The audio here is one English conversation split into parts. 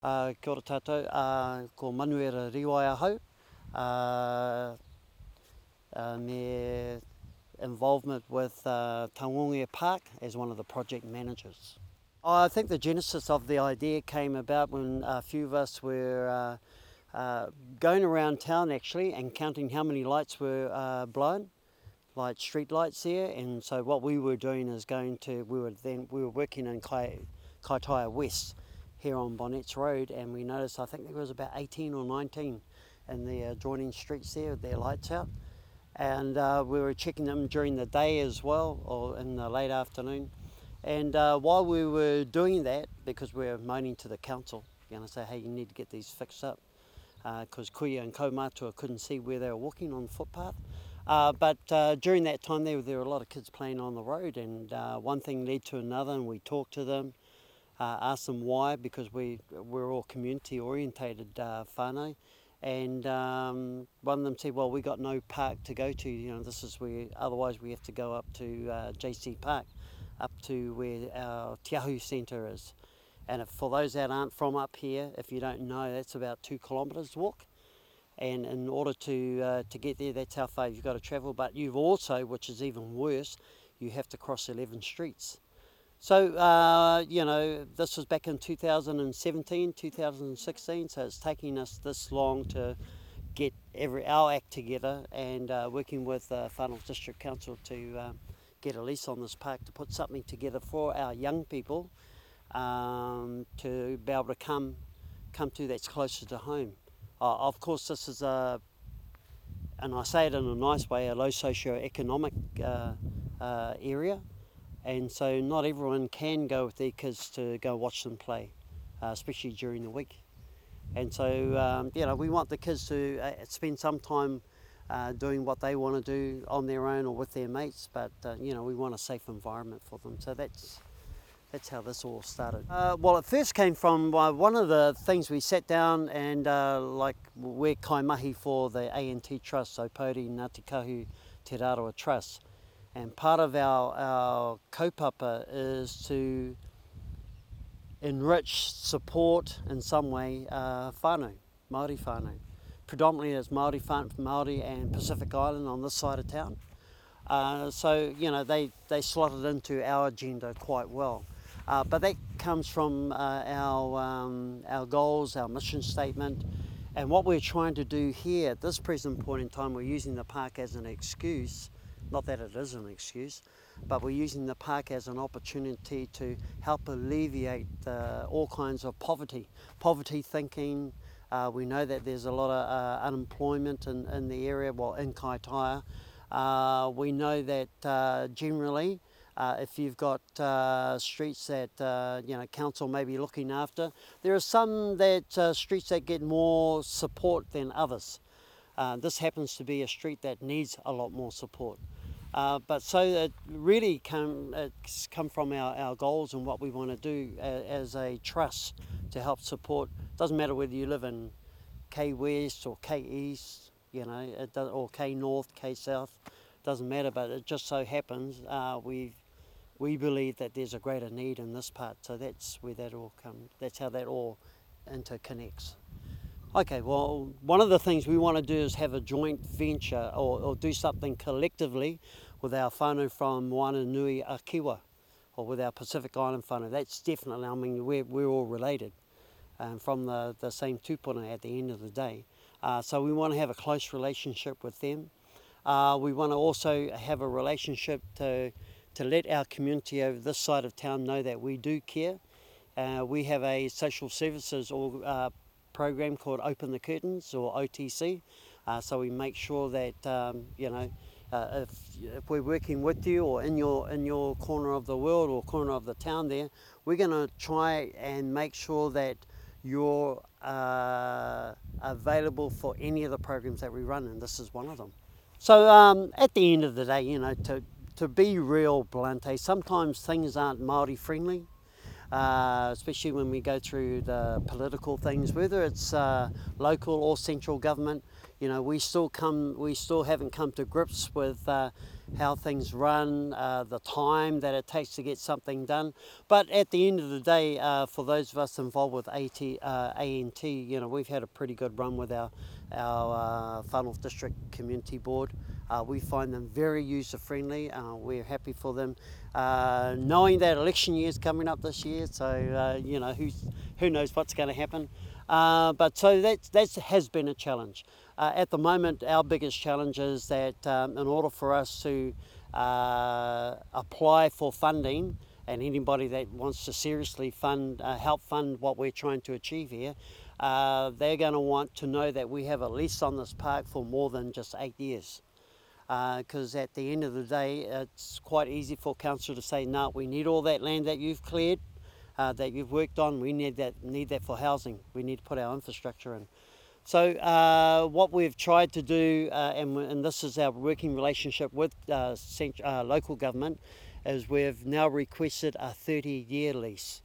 Kia ora tātou, ko Manuera Riwai ahau, me involvement with Taongongia Park as one of the project managers. I think the genesis of the idea came about when a few of us were going around town actually and counting how many lights were blown, like street lights there, and so what we were doing is we were working in Kaitaia West here on Bonnets Road, and we noticed I think there was about 18 or 19 in the adjoining streets there with their lights out, and we were checking them during the day as well, or in the late afternoon. And while we were doing that, because we were moaning to the council, say, hey, you need to get these fixed up, because Kuya and Kaumatua couldn't see where they were walking on the footpath. But during that time there were a lot of kids playing on the road, and one thing led to another, and we talked to them, asked them why, because we're all community orientated whānau, and one of them said, well, we got no park to go to, this is where, otherwise we have to go up to JC Park, up to where our Te Ahu Centre is. And for those that aren't from up here, if you don't know, that's about 2 kilometres walk. And in order to get there, that's how far you've got to travel. But you've also, which is even worse, you have to cross 11 streets. So, this was back in 2017, 2016, so it's taking us this long to get our act together, and working with Whanau District Council to get a lease on this park to put something together for our young people to be able to come to that's closer to home. Of course, this is and I say it in a nice way, a low socio-economic area, and so not everyone can go with their kids to go watch them play, especially during the week. And so, we want the kids to spend some time doing what they want to do on their own or with their mates, but we want a safe environment for them. So that's how this all started. Well, it first came from one of the things we sat down and we're kaimahi for the ANT Trust, so Pauri Ngāti Kahu Te Raroa Trust. And part of our kaupapa is to enrich, support in some way whānau, Māori whānau. Predominantly it's Māori and Pacific Island on this side of town. So, they slotted into our agenda quite well. But that comes from our goals, our mission statement, and what we're trying to do here at this present point in time. We're using the park as an excuse, not that it is an excuse, but we're using the park as an opportunity to help alleviate all kinds of poverty thinking. We know that there's a lot of unemployment in the area, in Kaitaia. We know that generally, if you've got streets that council may be looking after, there are some streets that get more support than others. This happens to be a street that needs a lot more support. But so it really it's come from our goals and what we want to do as a trust to help support. Doesn't matter whether you live in K West or K East, or K North, K South, doesn't matter. But it just so happens we believe that there's a greater need in this part. So that's where that all comes. That's how that all interconnects. Okay, well, one of the things we want to do is have a joint venture or do something collectively with our whānau from Moana Nui a Kiwa, or with our Pacific Island whānau. That's definitely, we're all related from the same tupuna at the end of the day. So we want to have a close relationship with them. We want to also have a relationship to let our community over this side of town know that we do care. We have a social services program called Open the Curtains, or OTC. So we make sure that if we're working with you or in your corner of the world or corner of the town there, we're going to try and make sure that you're available for any of the programs that we run, and this is one of them. So at the end of the day, to be real blunt, sometimes things aren't Māori friendly. especially when we go through the political things, whether it's local or central government. You know, we still haven't come to grips with how things run, the time that it takes to get something done. But at the end of the day, for those of us involved with ANT, you know, we've had a pretty good run with our Whanau District Community Board. We find them very user-friendly. We're happy for them. Knowing that election year is coming up this year, so you know, who knows what's going to happen. But so that has been a challenge. At the moment, our biggest challenge is that in order for us to apply for funding, and anybody that wants to seriously help fund what we're trying to achieve here, they're going to want to know that we have a lease on this park for more than just 8 years. Because at the end of the day, it's quite easy for council to say, no, we need all that land that you've cleared, that you've worked on. We need that for housing. We need to put our infrastructure in. So what we've tried to do, and this is our working relationship with local government, is we've now requested a 30-year lease.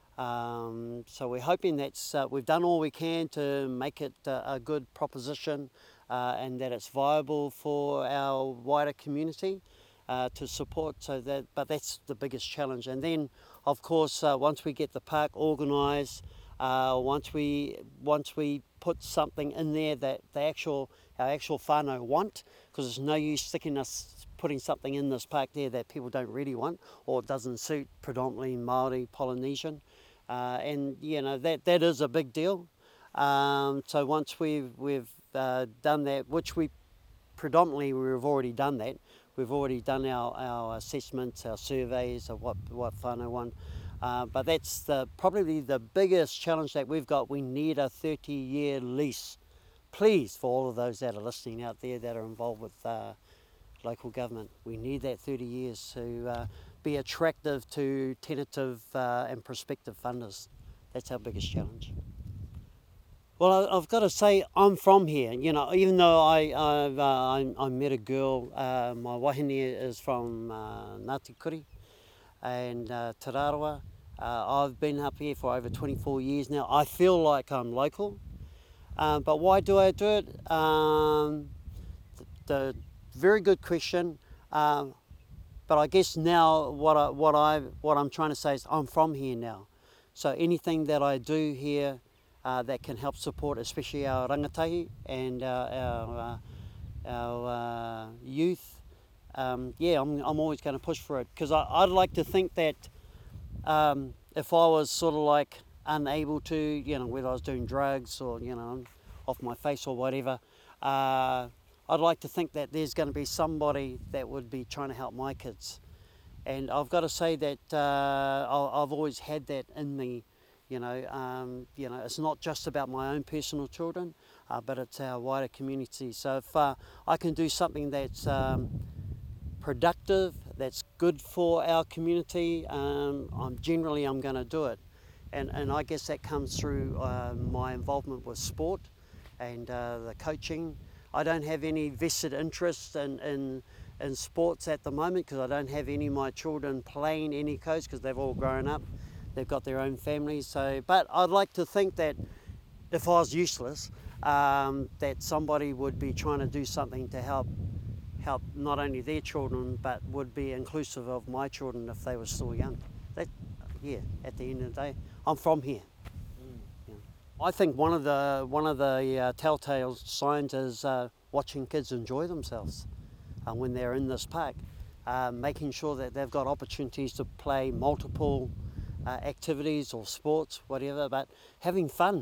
So we're hoping that we've done all we can to make it a good proposition, and that it's viable for our wider community to support. But that's the biggest challenge. And then, of course, once we get the park organised, once we put something in there that our actual whānau want, because there's no use putting something in this park there that people don't really want, or it doesn't suit predominantly Māori, Polynesian, and you know that is a big deal. So once we've done that, which we've already done that. We've already done our assessments, our surveys of what whānau want. But that's probably the biggest challenge that we've got. We need a 30-year lease. Please, for all of those that are listening out there that are involved with local government, we need that 30 years to be attractive to tentative and prospective funders. That's our biggest challenge. Well, I've got to say, I'm from here. You know, even though I met a girl, my wahine is from Ngāti Kuri and Te Raroa. I've been up here for over 24 years now. I feel like I'm local, but why do I do it? The very good question. But I guess now what I'm trying to say is I'm from here now. So anything that I do here that can help support, especially our rangatahi and our youth, I'm always going to push for it, because I'd like to think that if I was sort of like unable to, you know, whether I was doing drugs or, you know, off my face or whatever, I'd like to think that there's going to be somebody that would be trying to help my kids. And I've got to say that I've always had that in me. You know, it's not just about my own personal children, but it's our wider community. So if I can do something that's productive, that's good for our community, I'm going to do it. And I guess that comes through my involvement with sport and the coaching. I don't have any vested interest in sports at the moment, because I don't have any of my children playing any coach, because they've all grown up. They've got their own families. But I'd like to think that if I was useless, that somebody would be trying to do something to help not only their children, but would be inclusive of my children if they were still young. At the end of the day, I'm from here. Yeah. I think one of the telltale signs is watching kids enjoy themselves when they're in this park, making sure that they've got opportunities to play multiple activities or sports, whatever, but having fun.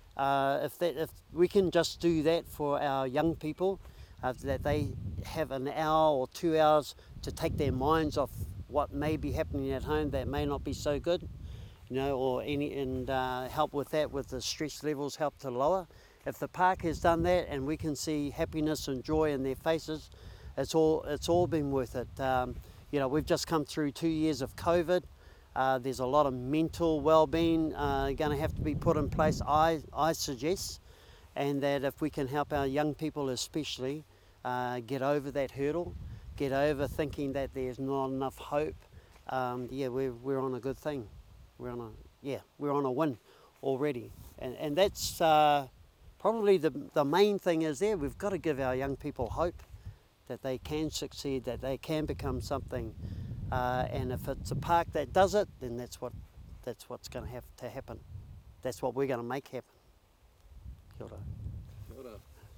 If we can just do that for our young people, that they have an hour or 2 hours to take their minds off what may be happening at home that may not be so good, you know, and help with that, with the stress levels, help to lower. If the park has done that and we can see happiness and joy in their faces, it's all been worth it. You know, we've just come through 2 years of COVID. There's a lot of mental well-being going to have to be put in place, I suggest, and that if we can help our young people especially get over that hurdle, get over thinking that there's not enough hope, we're on a good thing. we're on a win already, and that's probably the main thing is there. We've got to give our young people hope that they can succeed, that they can become something, and if it's a park that does it, then that's what's going to have to happen. That's what we're going to make happen. Kia ora. Kia ora.